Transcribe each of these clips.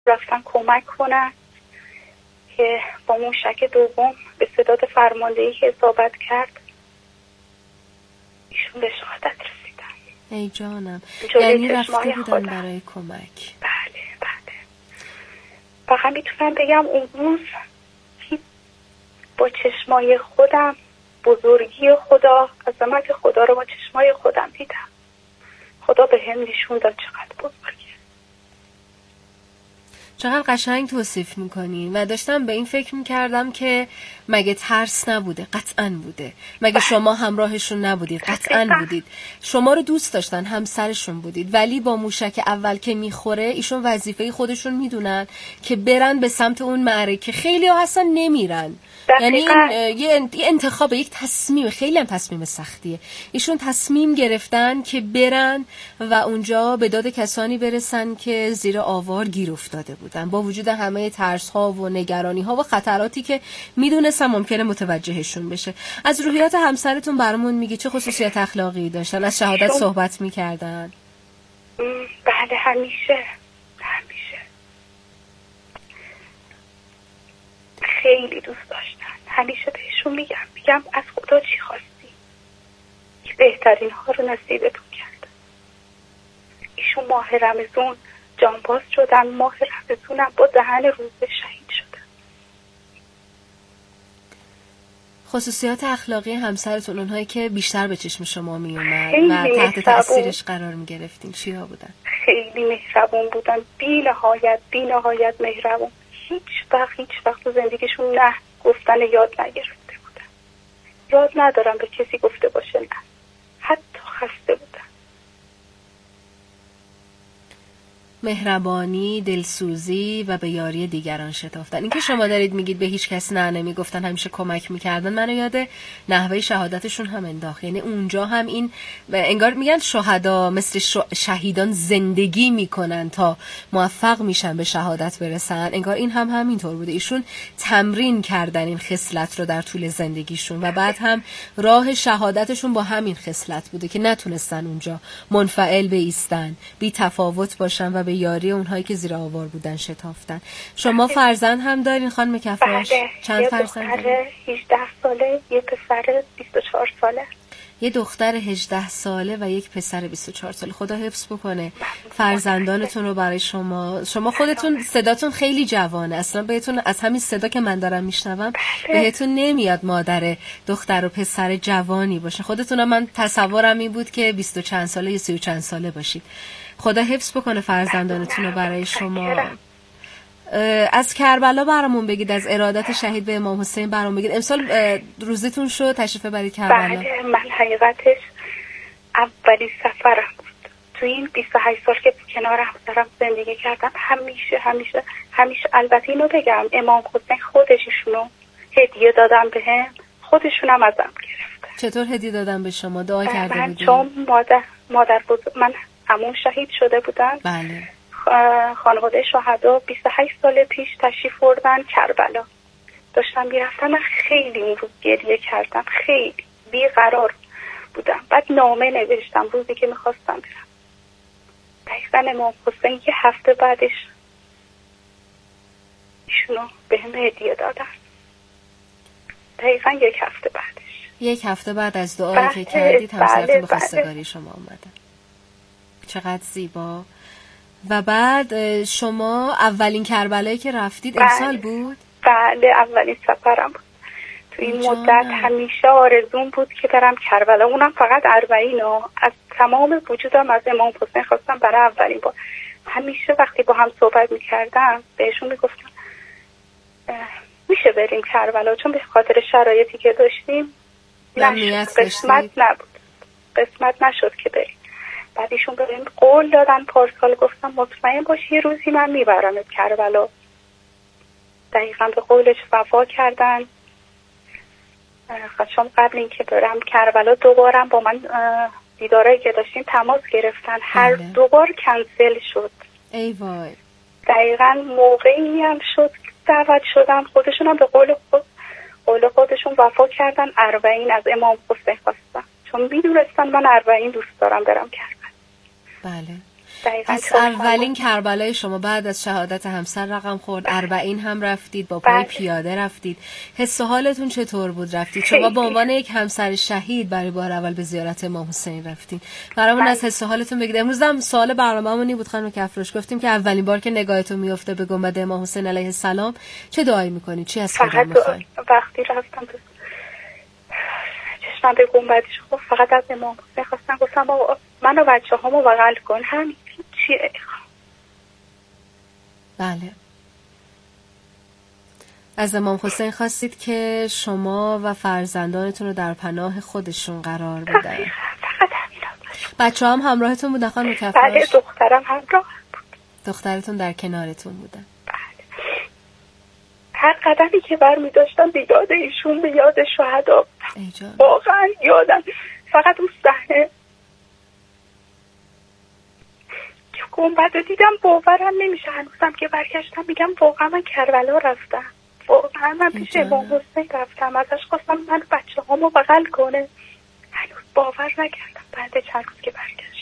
رفتن کمک کنن که با موشک دوم به صداد فرماندهی که اصابت کرد ایشون به شهادت رسیدن. ای جانم، یعنی رفته بودن برای کمک. بله. فقط میتونم بگم اون روز با چشمای خودم بزرگی خدا، عظمت خدا رو با چشمای خودم دیدم. خدا به هم نشون داد چقدر بزرگه. چقدر قشنگ توصیف میکنین و داشتم به این فکر میکردم که مگه ترس نبوده؟ قطعاً بوده. مگه شما همراهشون نبودید؟ قطعاً بودید. شما رو دوست داشتن، همسرشون بودید، ولی با موشک اول که میخوره ایشون وظیفه خودشون میدونن که برن به سمت اون معرکه. خیلی ها اصلا نمیرن. یعنی یه انتخاب، یک تصمیم، خیلی هم تصمیم سختیه. ایشون تصمیم گرفتن که برن و اونجا به داد کسانی برسن که زیر آوار گیر افتاده بودن، با وجود همه ترس ها و نگرانی ها و خطراتی که میدونستن ممکنه متوجهشون بشه. از روحیات همسرتون برامون میگی چه خصوصیت اخلاقی داشتن؟ از شهادت صحبت میکردن؟ بله، همیشه خیلی دوست داشتن. همیشه بهشون میگم از خدا چی خواستی که بهترین ها رو نصیبتون کرد. ایشون ماه رمضان جانباز شدن، ماه رمضانم با دهن روزه شهید شدن. خصوصیات اخلاقی همسرتون، اونهایی که بیشتر به چشم شما می اومد و تحت تأثیرش قرار می گرفتین، چیا بودن؟ خیلی مهربون بودن، بی نهایت مهربون. هیچ وقت تو زندگیشون نه گفتن یاد نگرفته بودن. یاد ندارم به کسی گفته باشه نه، حتی خسته بودن. مهربانی، دلسوزی و به یاری دیگران شتافتن. این که شما دارید میگید به هیچ کس نه نمیگفتن، همیشه کمک میکردن، منو یاد نحوه شهادتشون هم انداخت. یعنی اونجا هم این انگار میگن شهدا مثل شهیدان زندگی میکنن تا موفق میشن به شهادت برسن، انگار این هم همینطور بوده. ایشون تمرین کردن این خصلت رو در طول زندگیشون و بعد هم راه شهادتشون با همین خصلت بوده که نتونستن اونجا منفعل بایستن، بی تفاوت باشن و به یاری اونهایی که زیر آوار بودن شتافتن. شما فرزند هم دارین خانم کفاش؟ بله. چند فرزند دارین؟ 18 ساله، یه پسر 24 ساله. یه دختر 18 ساله و یک پسر 24 ساله. خدا حفظ بکنه فرزندانتون رو برای شما. شما خودتون صداتون خیلی جوانه، اصلا بهتون از همین صدا که من دارم میشنوم بهتون نمیاد مادر دختر و پسر جوانی باشه. خودتون من تصورم این بود که 20 و چند ساله یا 30 و چند ساله باشید. خدا حفظ بکنه فرزندانتون رو برای شما. از کربلا برامون بگید، از ارادت شهید به امام حسین برامون بگید. امسال روزتون شد تشریف برید کربلا؟ بله، من حقیقتش اولی سفرم بود. تو این 28 سال که کنار همسرم زندگی کردم همیشه البته اینو بگم امام حسین خودشونو هدیه دادم بهم، خودشونم ازم گرفتن. چطور هدیه دادم به شما؟ دعا کرده بودین؟ چون مادر من عموم شهید شده بودن. بله. خانواده شهدا 28 سال پیش تشریف بردن کربلا. داشتم میرفتم، خیلی اون روز گریه کردم، خیلی بیقرار بودم. بعد نامه نوشتم روزی که میخواستم برم. دقیقا امام حسین یه هفته بعدش ایشونو به هم هدیه دادن. دقیقا یک هفته بعد از دعایی که کردید همسرتون به خواستگاری شما اومدن. چقدر زیبا. و بعد شما اولین کربلایی که رفتید امسال بود؟ بله، اولین سفرم بود. تو این مدت همیشه آرزوم بود که برم کربلا، اونم فقط 40. از تمام وجودم از امام حسین خواستم برای اولین بار. همیشه وقتی با هم صحبت میکردم بهشون میگفتم میشه بریم کربلا، چون به خاطر شرایطی که داشتیم قسمت نشد که بریم. بعد ایشون بهم قول دادن پارسال، گفتم مطمئن باش یه روزی من میبرمت کربلا. دقیقا به قولش وفا کردن. چون قبل اینکه برم کربلا دوبارم با من دیدارایی که داشتیم تماس گرفتن، هر دوبار کنسل شد. ای وای. دقیقا موقعی هم شد دعوت شدم، خودشون هم به قول خودشون وفا کردن. 40 از امام حسین خواستم، چون میدونستن من 40 دوست دارم برم کربلا. بله. پس اولین کربلای شما بعد از شهادت همسر رقم خورد. 40 هم رفتید، با پای پیاده رفتید. حس و حالتون چطور بود رفتید؟ شما به عنوان یک همسر شهید برای بار اول به زیارت امام حسین رفتید. برامون از حس و حالتون بگید. امروز هم سوال برنامه‌مون بود خانم کفراش، گفتیم که اولین بار که نگاهتون میفته به گنبد امام حسین علیه السلام چه دعایی میکنید؟ چی از خدا میخواید؟ وقتی رفتم چشمم به گنبدش خب فقط از امام حسین خواستم، گفتم بابا منو بچه‌هامو بغل کن، همین چیه. بله. از امام حسین خواستید که شما و فرزندانتون رو در پناه خودشون قرار بدن. فقط همین. بچه‌ها هم همراهتون بودن خانم کفراش؟ بله، دخترم همراه بود. دخترتون در کنارتون بودن؟ بله. هر قدمی که برمی داشتم به یاد ایشون، به یاد شهدا، واقعا یادم فقط اون صحنه که گنبد رو دیدم باورم نمیشه. هنوزم که برگشتم میگم واقعا من کربلا رفتم، واقعا من پیش امام حسین رفتم، ازش خواستم من بچه هامو بغل کنه. هنوز باور نکردم بعد چند روز که برگشتم.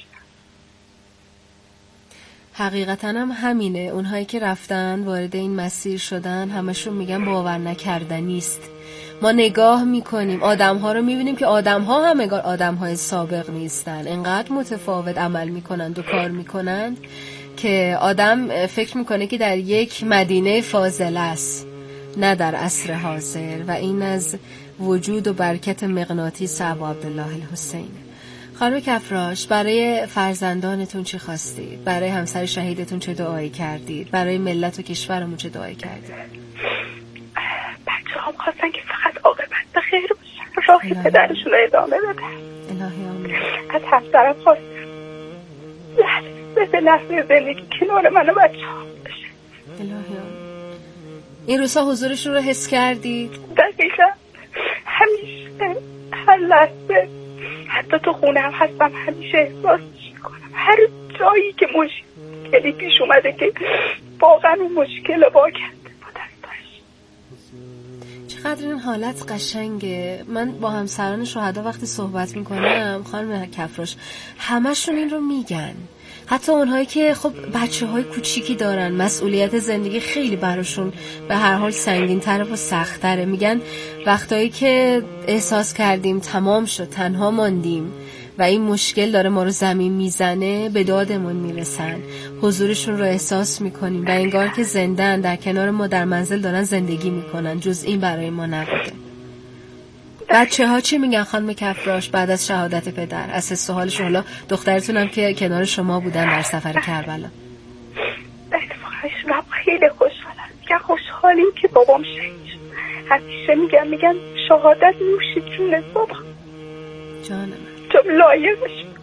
حقیقتا هم همینه. اونهایی که رفتن وارد این مسیر شدن همشون میگن باور نکردنی است. ما نگاه میکنیم آدم‌ها رو میبینیم که آدم‌ها هم انگار آدم‌های سابق نیستن، انقدر متفاوت عمل میکنند و کار میکنند که آدم فکر میکنه که در یک مدینه فاضله است، نه در عصر حاضر. و این از وجود و برکت مغناطیس ابا عبدالله الحسین. خانم کفراش، برای فرزندانتون چی خواستید؟ برای همسر شهیدتون چه دعایی کردید؟ برای ملت و کشورمون چه دعایی کردید؟ بچه هم خواستن که فقط عاقبت به خیر باشن، راهی پدرشون رو ادامه بدن. الهی آمین. از همسرم خواستم لحظه به لحظه زندگی کنار من و بچه هم بشه. الهی آمین. این روزها حضورشون رو حس کردید؟ دقیقا همیشه، هر لحظه، حتی تو خونه هم هستم همیشه احساسش میکنم. هر جایی که مشکلی پیش اومده که واقعا اون مشکل رو با کرده با دستاش. چقدر این حالت قشنگه. من با همسران شهدا وقتی صحبت میکنم خانم کفراش، همشون این رو میگن. حتی اونهایی که خب بچه‌های کوچیکی دارن، مسئولیت زندگی خیلی براشون به هر حال سنگین‌تره و سخت‌تره، میگن وقتایی که احساس کردیم تمام شد، تنها ماندیم و این مشکل داره ما رو زمین میزنه، به دادمون میرسن، حضورشون رو احساس میکنیم و انگار که زندن، در کنار ما در منزل دارن زندگی میکنن. جز این برای ما نبوده. بچه ها چی میگن خانم کفراش بعد از شهادت پدر؟ از حس و حالشون؟ حالا دخترتون هم که کنار شما بودن در سفر کربلا. اتفاقشون هم خیلی خوشحالن، میگن خوشحالیم که بابام شهید شد. همیشه میگن شهادت نوش جونه بابا، جان من، چون لایقش بود.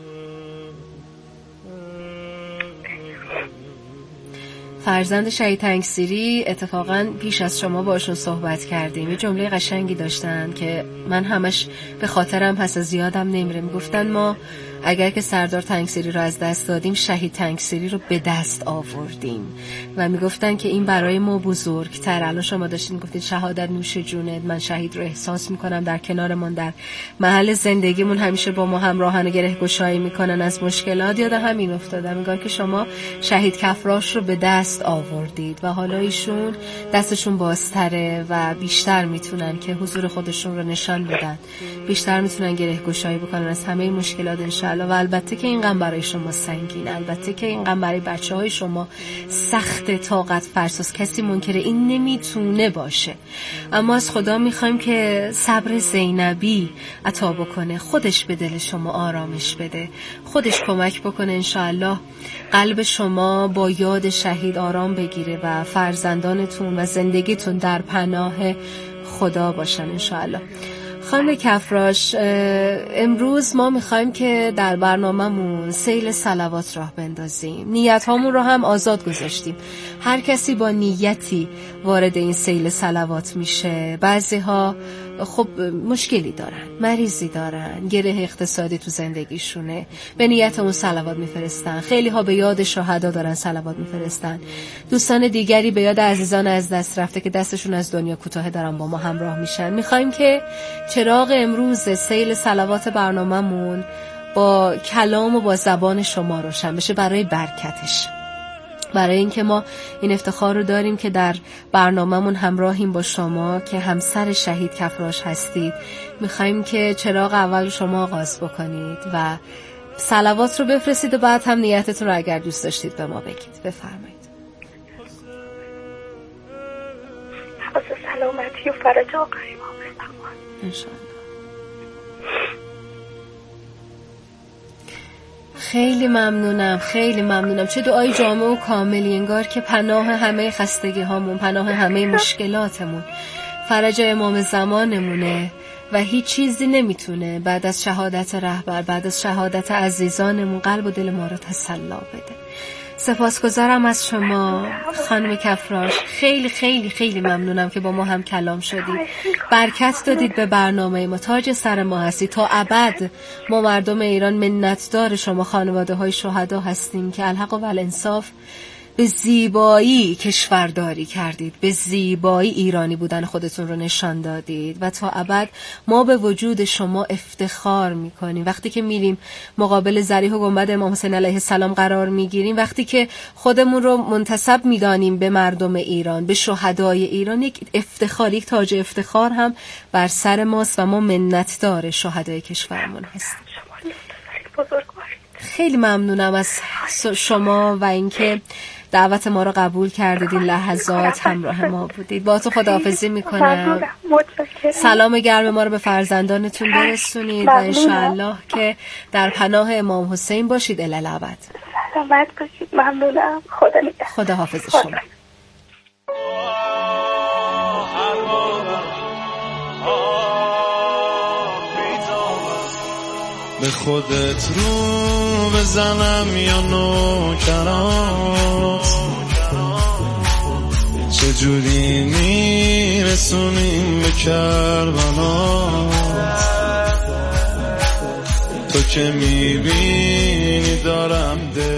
فرزند شهید تنگسیری اتفاقا پیش از شما باشون صحبت کردیم، یه جمله قشنگی داشتن که من همش به خاطرم پس از یادم نمیره. میگفتن ما اگر که سردار تنگسیری رو از دست دادیم، شهید تنگسیری رو به دست آوردیم. و میگفتن که این برای ما بزرگتر. الان شما داشتین گفتید شهادت نوش جونت، من شهید رو احساس میکنم در کنارمون، در محل زندگیمون همیشه با ما همراهن و گره گشایی میکنن از مشکلات. یاد همین افتادم، میگن که شما شهید کفراش رو به دست آوردید و حالا ایشون دستشون بازتره و بیشتر میتونن که حضور خودشون رو نشان بدن، بیشتر میتونن گره گشایی بکنن از همه مشکلات انشالله. و البته که این غم برای شما سنگین، البته که این غم برای بچه‌های شما سخت، طاقت فرساست. کسی منکر این نمیتونه باشه، اما از خدا میخوایم که صبر زینبی عطا بکنه، خودش به دل شما آرامش بده، خودش کمک بکنه انشالله قلب شما با یاد شهید آرام بگیره و فرزندانتون و زندگیتون در پناه خدا باشن انشالله. خانم کفراش، امروز ما میخوایم که در برنامه‌مون سیل صلوات راه بندازیم. نیت هامون رو هم آزاد گذاشتیم، هر کسی با نیتی وارد این سیل صلوات میشه. بعضی ها خب مشکلی دارن، مریضی دارن، گره اقتصادی تو زندگیشونه، به نیت اون صلوات میفرستن. خیلی ها به یاد شهدا دارن صلوات میفرستن. دوستان دیگری به یاد عزیزان از دست رفته که دستشون از دنیا کوتاه دارن با ما همراه میشن. میخوایم که چراغ امروز سیل صلوات برنامه‌مون با کلام و با زبان شما روشن بشه برای برکتش، برای اینکه ما این افتخار رو داریم که در برنامه‌مون همراهیم با شما که همسر شهید کفراش هستید. میخوایم که چراغ اول شما آغاز بکنید و صلوات رو بفرستید و بعد هم نیتتون رو اگر دوست داشتید به ما بگید. بفرمایید. حفظ سلامتی و فرج آقای ما بفرمایید. انشاءالله. خیلی ممنونم، خیلی ممنونم. چه دعای جامع و کاملی، انگار که پناه همه خستگی هامون، پناه همه مشکلاتمون، فرج امام زمانمونه و هیچ چیزی نمیتونه بعد از شهادت رهبر، بعد از شهادت عزیزانمون قلب و دل ما رو تسلا بده. سپاسگزارم از شما خانم کفراش. خیلی خیلی خیلی ممنونم که با ما هم کلام شدید، برکت دادید به برنامه ما، تاج سر ما هستی. تا ابد ما مردم ایران منتدار شما خانواده های شهدا هستیم که الحق و الانصاف به زیبایی کشورداری کردید، به زیبایی ایرانی بودن خودتون رو نشان دادید و تا ابد ما به وجود شما افتخار میکنیم. وقتی که میریم مقابل ضریح و گنبد امام حسین علیه السلام قرار میگیریم، وقتی که خودمون رو منتسب میدانیم به مردم ایران، به شهدای ایران، یک افتخار، یک تاج افتخار هم بر سر ماست و ما منتدار شهدای کشورمون هستیم. خیلی ممنونم از شما و اینکه دعوت ما رو قبول کردید، این لحظات همراه ما بودید. با تو خداحافظی میکنم. سلام گرم ما رو به فرزندانتون برسونید و انشاءالله که در پناه امام حسین باشید الی الابد. سلامت باشید. ممنونم. خدا نگهدار. خداحافظ شما. به خودت رو بزنم یا نوکرات، چجوری میرسونیم به کربلا، تو که میبینی دارم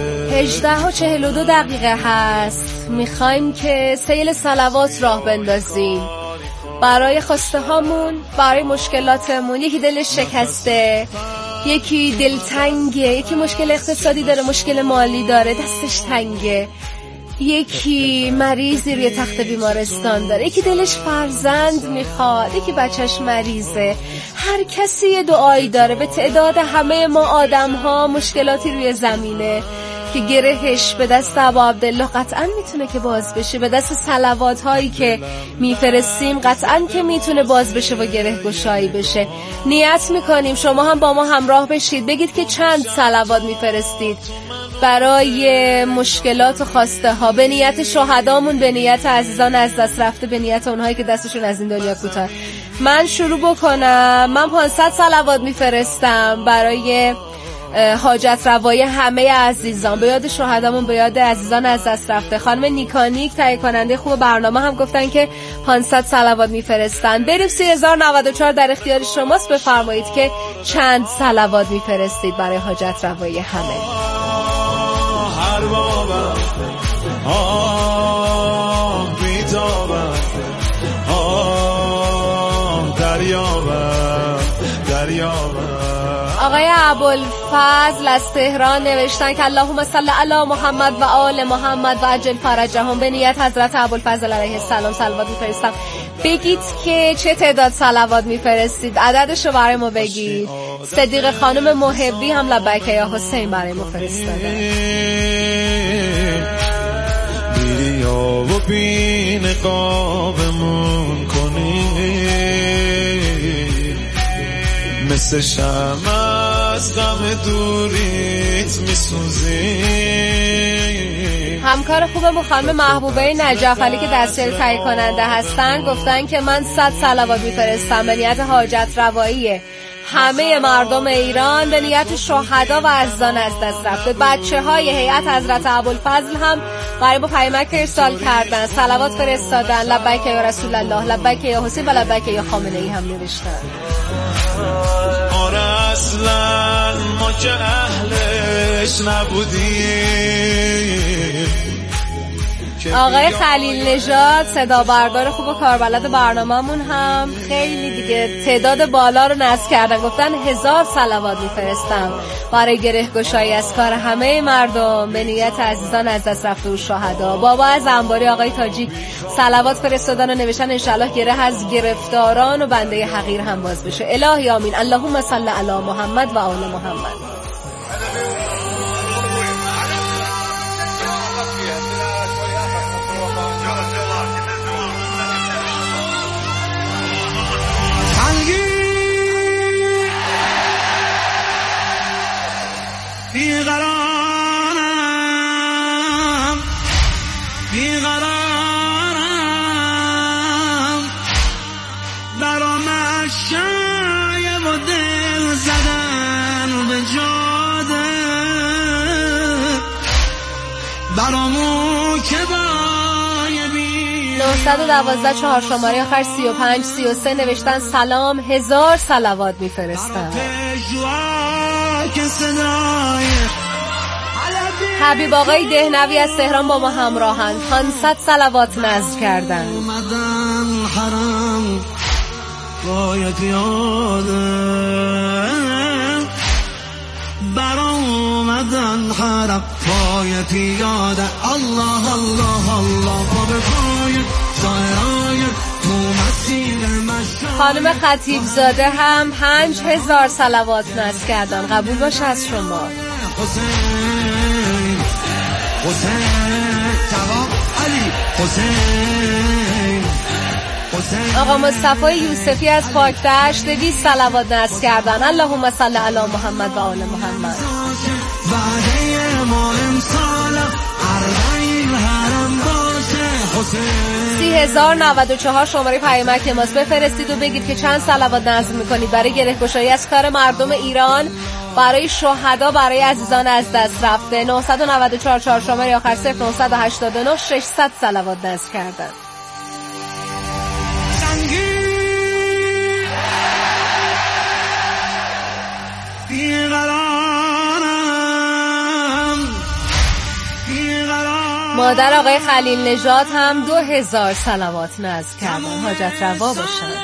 18:42 هست. میخوایم که سیل صلوات راه بندازیم برای خواسته هامون، برای مشکلاتمون. یکی دلش شکسته، یکی دلتنگه، یکی مشکل اقتصادی داره، مشکل مالی داره، دستش تنگه، یکی مریضی روی تخت بیمارستان داره، یکی دلش فرزند میخواد، یکی بچهش مریضه. هر کسی یه دعایی داره. به تعداد همه ما آدم ها مشکلاتی روی زمینه که گرهش به دست ابا عبدالله قطعا میتونه که باز بشه، به دست صلوات هایی که میفرستیم قطعا که میتونه باز بشه و گره گشایی بشه. نیت میکنیم شما هم با ما همراه بشید، بگید که چند صلوات میفرستید برای مشکلات و خواسته ها، به نیت شهدامون، به نیت عزیزان از دست رفته، به نیت اونهایی که دستشون از این دنیا کوتاه. من شروع بکنم. من 500 صلوات میفرستم برای حاجت روایی همه عزیزان، به یاد شهدامون، به یاد عزیزان از دست رفته. خانم نیکانیک تهیه کننده خوب برنامه هم گفتن که 500 صلوات میفرستن. بریم 3094 در اختیار شماست. بفرمایید که چند صلوات میفرستید برای حاجت روایی همه. هر بابا بیتابم، دریابم. آقای ابوالفضل از تهران نوشتن که اللهم صل علی محمد و آل محمد و عجل فرجهم. به نیت حضرت ابوالفضل علیه السلام صلوات میفرستم. بگید که چه تعداد صلوات میفرستید، عددش رو برای ما بگید. صدیق خانم محبی هم لبیک یا حسین برای ما فرستادن. میری و بی نقابمون کنی، مثل شمع از غم دوریت میسوزی. همکار خوبم خانم محبوبه نجف علی که دستیار تهیه کننده هستن گفتن که من 100 صلوات میفرستم به نیت حاجت روایی همه مردم ایران، به نیت شهدا و عزیزان از دست رفته. بچه‌های هیئت حضرت ابوالفضل هم برای ما پیامک ارسال کردن، صلوات فرستادن. لبیک یا رسول الله، لبیک یا حسین و لبیک یا خامنه‌ای هم نوشتن. آره اصلا ما که اهلش نبودیم، آقای خلیل نژاد صدا بردار خوب و کاربلد برنامه‌مون هم خیلی دیگه تعداد بالا رو نصب کردن، گفتن 1000 صلوات میفرستم برای گره گشایی از کار همه مردم به نیت عزیزان از دست رفته و شهدا. بابا از انباری آقای تاجی صلوات فرستادن و نوشتن انشالله گره از گرفتاران و بنده حقیر هم باز بشه. الهی آمین. اللهم صل علی محمد و آل محمد. بیقرارم برام شایه و دل زدن به جاده برامو که بای بی 912 4 شماره آخر 35 33 نوشتن سلام 1000 صلوات میفرستم. حبیب آقای دهنوی از تهران با ما همراهن، 500 صلوات نذر کردن. اومدن حرم باید یادم برام اومدن حرم باید یادم. الله الله الله پا به پای سایرای تو مسیر مشهد. خانم خطیب زاده هم 5000 صلوات نذر کردن. قبول باشه از شما. آقا مصطفی یوسفی از پاکدشت 200 صلوات نذر کردن. اللهم صل علی محمد و آل محمد. 30094 شماره پیامک ماست. بفرستید و بگید که چند صلوات نذر میکنید برای گره گشایی از کار مردم ایران، برای شهدا، برای عزیزان از دست رفته. 994 4 شماره آخر 0989 600 صلوات نذر کردن. مادر آقای خلیل نژاد هم 2000 صلوات نذر کردن. حاجت روا باشن.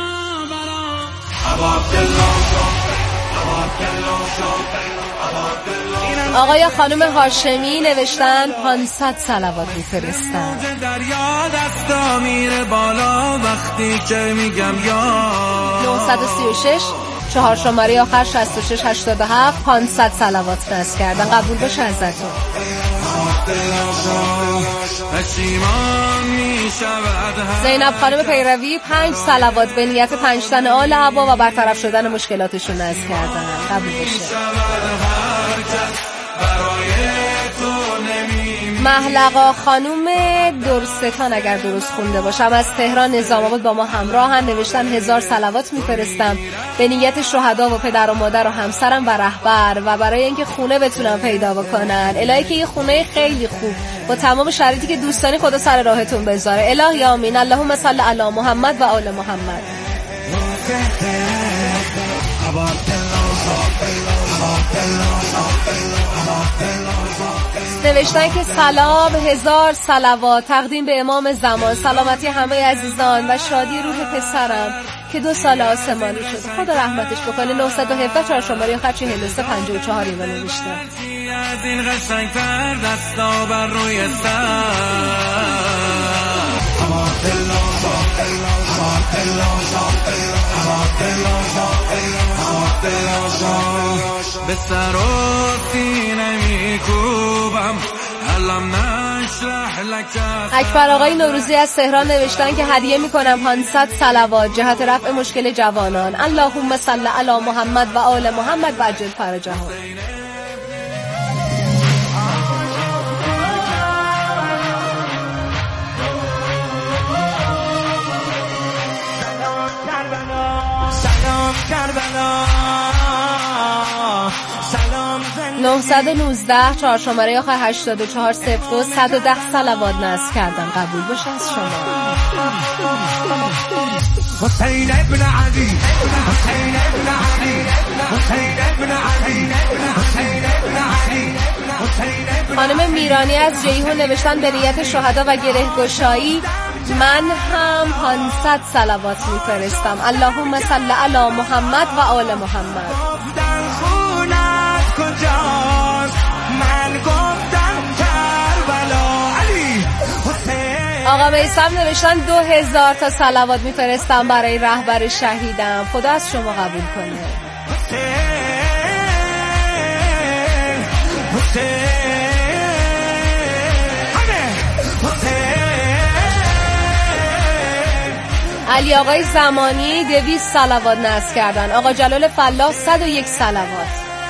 آقای خانم هاشمی نوشتن 500 صلوات میفرستن. دریا دستا میره بالا وقتی که میگم یا 936 4 شماره آخر 6687 500 صلوات نذر کردن. قبول باشه ازتون. زینب خانم پیروی 5 صلوات به نیت 5 تن آل هوا و برطرف شدن مشکلاتشون نذر کردن. قبول باشه. محلقا خانوم درستان اگر درست خونده باشم از تهران نظام آباد با ما همراهن، نوشتن 1000 صلوات میفرستم به نیت شهدا و پدر و مادر و همسرم و رهبر و برای اینکه خونه بتونم پیدا بکنن. الهی که یه خونه خیلی خوب با تمام شرایطی که دوستانی خدا سر راهتون بذاره. الهی آمین. اللهم صل علی محمد و آل محمد. نوشتن که سلام 1000 صلوات تقدیم به امام زمان، سلامتی همه عزیزان و شادی روح پسرم که 2 سال آسمانی شد، خدا رحمتش بکنه. 917 4 شماره آخر 4354 اینا نوشتن. از این قشنگ‌تر دستا بر روی سر به سر و سینه میکوبم علم نشرح لک. اکبر آقای نوروزی از تهران نوشتن که هدیه میکنم 500 صلوات جهت رفع مشکل جوانان. اللهم صل علی محمد و آل محمد و عجل فرجهم. کربلا 919 4 شماره آخر 8402 110 صلوات نذر کردن. قبول باشه از شما. حسین ابن علی حسین ابن علی حسین ابن علی حسین ابن علی خانم میرانی از جیهون نوشتن به نیت شهدا و گره‌گشایی من هم 500 صلوات میفرستم. اللهم صل علی محمد و آل محمد. آقا میثم نوشتن 2000 تا صلوات میفرستم برای رهبر شهیدم. خدا از شما قبول کنه. علی آقای زمانی 200 صلوات نذر کردن. آقا جلال فلاح 101 صلوات.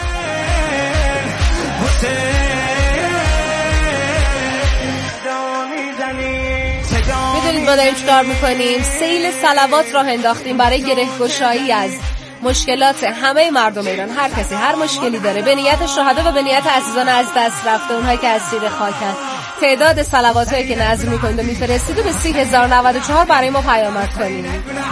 میدونید ما داریم چیکار میکنیم؟ سیل صلوات راه انداختیم برای گره‌گشایی از مشکلات همه مردم ایران. هر کسی هر مشکلی داره به نیت شهدا و به نیت عزیزان از دست رفته، اونهایی که اسیر خاکن. تعداد صلواتایی که نذر میکنید و میفرستید و به 30094 برای ما پیامک کنید.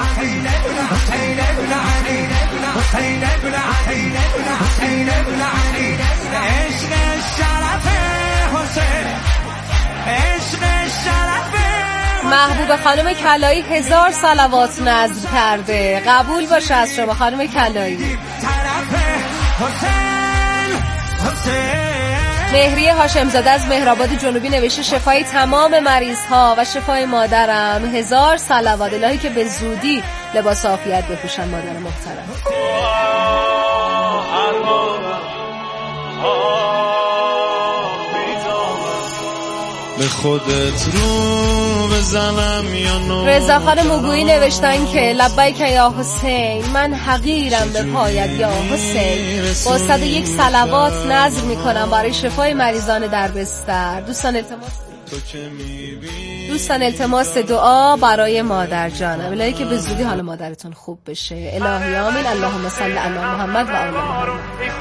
محبوب خانم کلایی 1000 صلوات نذر کرده. قبول باشه از شما خانم کلایی. مهری هاشمزاده از مهرآباد جنوبی نوشته شفای تمام مریض ها و شفای مادرم. 1000 صلوات. الهی که به زودی لباس عافیت بپوشن مادر محترم. به خودت رو بزنم یا نو. رضا خان موگویی نوشتن که لبیک یا حسین من حقیرم به پایت یا حسین. با 101 صلوات نذر میکنم برای شفای مریضان در بستر. دوستان التماس دعا برای مادر جانم. الهی که به زودی حال مادرتون خوب بشه. الهی آمین. اللهم صل علی محمد و آل محمد.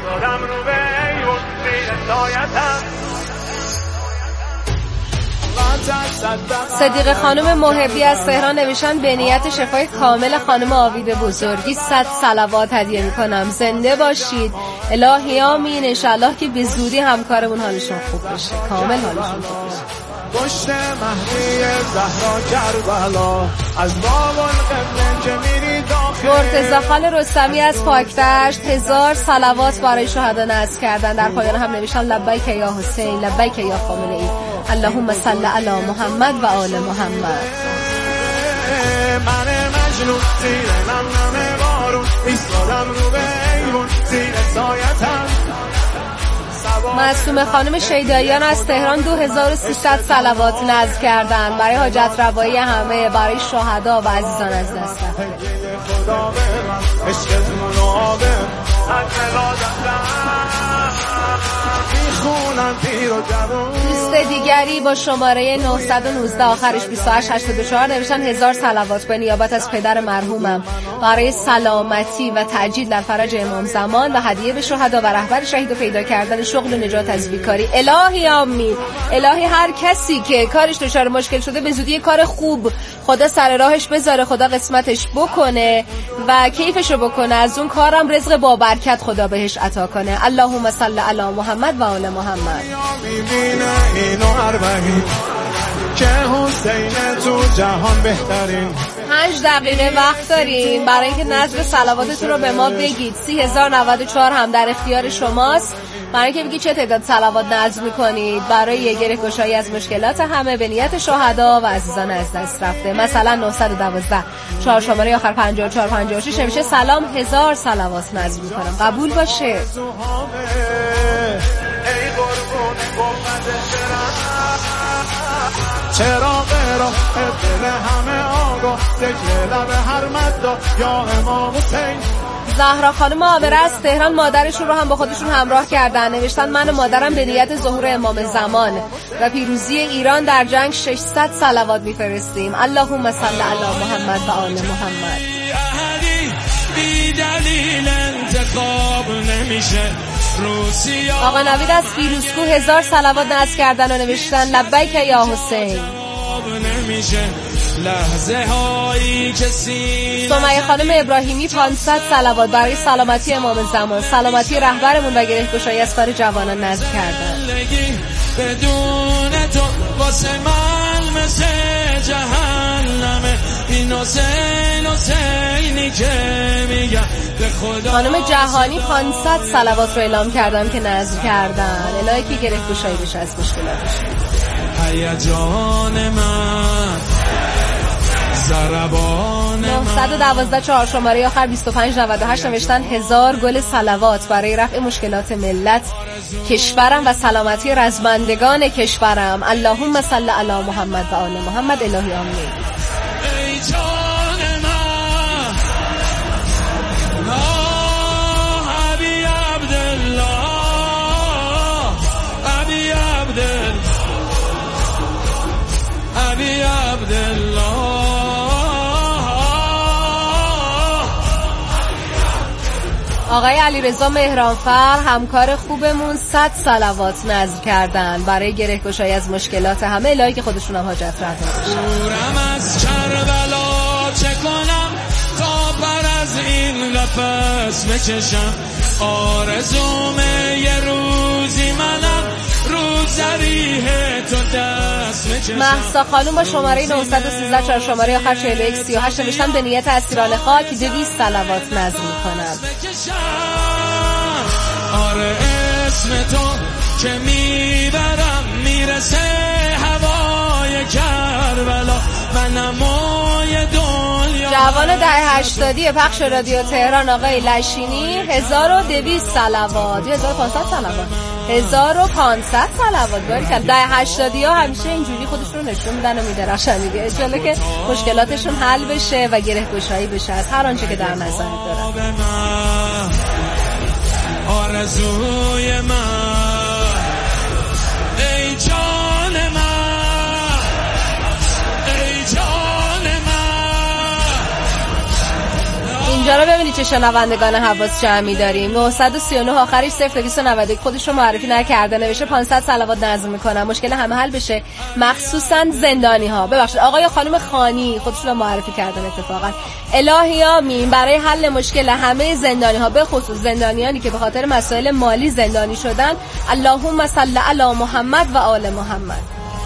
صدیق خانم محبی از تهران نوشتن به نیت شفای کامل خانم آوید بزرگی 100 صلوات هدیه میکنم. زنده باشید. الهی آمین. انشالله که به زودی همکارمون حالشون خوب بشه، کامل حالشون خوب بشه. پشت مهدی زهرا کربلا از باب القبله که میری داخل. مرتضی خان رستمی از پاکدشت 1000 صلوات برای شهدا نذر کردن. در پایان هم نوشتن لبیک یا حسین لبیک یا خامنه‌ای. اللهم صل علی محمد و آل محمد. من مجنون زیر نم بارون ایستادم رو به ایوون زیر سایتم. معصومه خانم شیداییان از تهران 2300 صلوات نذر کردن برای حاجت روایی همه، برای شهدا و عزیزان از دست رفته. دوست دیگری با شماره 919 آخرش 2884 نوشتن 1000 صلوات به نیابت از پدر مرحومم برای سلامتی و تعجیل در فرج امام زمان و هدیه به شهدا و رهبر شهید و پیدا کردن شغل و نجات از بیکاری. الهی آمین. الهی هر کسی که کارش دچار مشکل شده به زودی کار خوب خدا سر راهش بذاره، خدا قسمتش بکنه و کیفشو بکنه، از اون کارم رزق با برکت خدا بهش عطا کنه. اللهم صل علی محمد و آل محمد. میبینه اینو اربعین که حسین تو جهان بهترین. 5 دقیقه وقت داریم برای اینکه نذر صلواتتون رو به ما بگید. 30094 هم در اختیار شماست برای اینکه بگید چه تعداد صلوات نذر میکنید برای گره‌گشایی از مشکلات همه به نیت شهدا و عزیزان از دست رفته. مثلا 912 4 شماره آخر 5456 نمیشه سلام 1000 صلوات نذر میکنم. قبول باشه. چرا برا دل همه آگاه سجل لب هر مدا یا امام حسین. زهرا خانم آبره از تهران مادرشون رو هم با خودشون همراه کردن. نوشتن من و مادرم به نیت ظهور امام زمان و پیروزی ایران در جنگ 600 صلوات میفرستیم. اللهم صل علی محمد و آل محمد. آقا نوید از فیروزکو 1000 صلوات نذر کردن و نوشتن لبیک یا حسین. میشه لحظه هایی که سینه. سمیه خانم ابراهیمی 500 صلوات برای سلامتی امام زمان، سلامتی رهبرمون و گره‌گشایی از کار جوانان نذر کردن. بدون تو واسه من مثل جهنمه، این حسینی که میگم به خدا. خانم جهانی 500 صلوات رو اعلام کردن که نذر کردن. الهی که گره‌گشایی بشه از مشکلاتش. هیجان من، ضربان 912 4 شماره آخر 2598 نوشتن 1000 گل صلوات برای رفع مشکلات ملت، کشورم و سلامتی رزمندگان کشورم. اللهم صل علی محمد و آل محمد. الهی آمین. ای جان من، ابی عبدالله، ابی عبدالله، ابی عبدالله. آقای علیرضا مهرانفر همکار خوبمون 100 صلوات نذر کردن برای گره‌گشایی از مشکلات همه. الهی که خودشون هم حاجت رفع بشه. دورم از کربلا چه کنم تا بر از این قفس بکشم، آرزومه یه روزی منم رو ذریح تو دست بکشم. مهسا خانوم با شماره 913 4 شماره آخر 4138 نوشتن به نیت اسیران خاک 200 صلوات نذر میکنم. آره اسم تو که میبرم میرسه هوای کربلا، من نمای دنیا. جوان دهه 80 پخش رادیو تهران آقای لشینی 1200 صلوات، 1500 صلوات، 1500 صلوات. باری که دهه 80 ها همیشه اینجوری خودشون رو نشون میدن و میدرخشن دیگه. انشالله که مشکلاتشون حل بشه و گره‌گشایی بشه از هر آنچه که در نظر دارن. آرزوی من، ای جان من، ای جان من. اینجا رو ببینید چه شنوندگان حواس جمعی داریم. 939 آخرش 0291 خودش رو معرفی نکرده، نوشته 500 صلوات نذر میکنم مشکل همه حل بشه، مخصوصا زندانی ها. ببخشید آقای خانم خانی خودشون رو معرفی کردن اتفاقا. الهی آمین برای حل مشکل همه زندانی ها، به خصوص زندانیانی که به خاطر مسائل مالی زندانی شدن. اللهم صل علی محمد و آل محمد.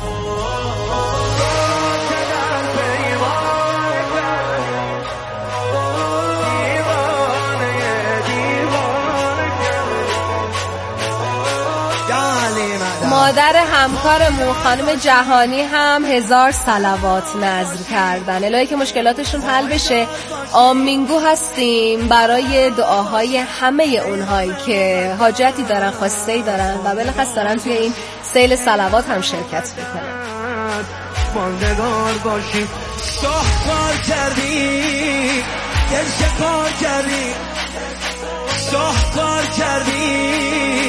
مادر همکارمون خانم جهانی هم 1000 صلوات نذر کردن. الهی که مشکلاتشون حل بشه. آمینگو هستیم برای دعاهای همه اونهایی که حاجتی دارن، خواسته‌ای دارن و بالاخص دارن توی این سیل صلوات هم شرکت میکنن. ماندگار باشیم، شاهکار کردی، گرچه کار کردی، شاهکار کردی.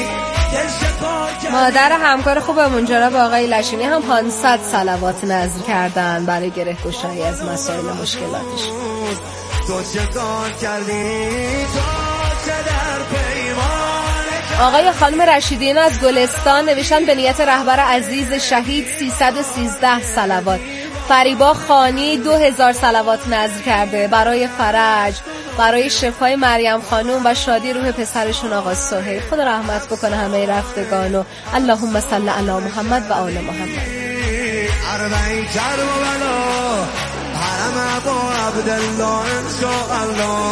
مادر همکار خوبمون جناب آقای لشینی هم 500 صلوات نذر کردن برای گره‌گشایی از مسائل مشکلاتش. آقای خانم رشیدین از گلستان نوشتن به نیت رهبر عزیز شهید 313 صلوات. فریبا خانی 2000 صلوات نذر کرده برای فرج، برای شفای مریم خانوم و شادی روح پسرشون آقا صهیب. خدا رحمت بکنه همه رفتگانو. اللهم صل علی محمد و آل محمد. اربعین کربلا حرم ابا عبدالله انشاءالله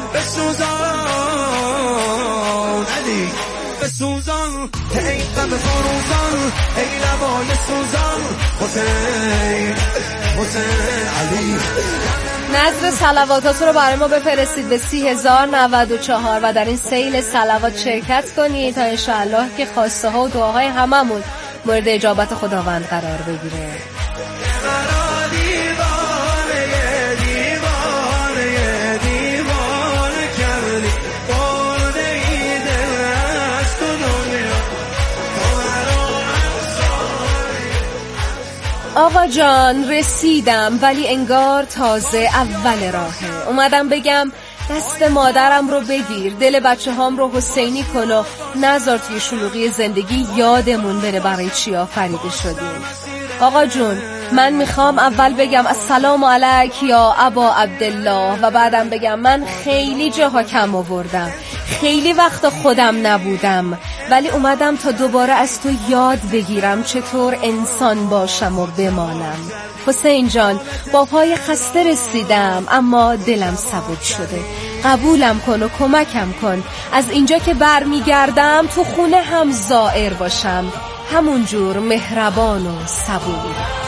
بسوزان علی، بسوزان ای غم فروزان، ای لبای سوزان حسین، حسین علی. نذر صلواتات رو برای ما بفرستید به 30094 و در این سیل صلوات شرکت کنید تا انشاءالله که خواسته ها و دعاهای هممون مورد اجابت خداوند قرار بگیره. آقا جان رسیدم ولی انگار تازه اول راهه. اومدم بگم دست مادرم رو بگیر، دل بچه هام رو حسینی کن و نذار توی شلوغی زندگی یادمون بره برای چی آفریده شدیم. آقا جون من میخوام اول بگم السلام علیک یا ابا عبدالله و بعدم بگم من خیلی جاها کم آوردم، خیلی وقت خودم نبودم، ولی اومدم تا دوباره از تو یاد بگیرم چطور انسان باشم و بمانم. حسین جان با پای خسته رسیدم اما دلم سبک شده، قبولم کن و کمکم کن از اینجا که برمیگردم تو خونه هم زائر باشم، همونجور مهربان و صبور.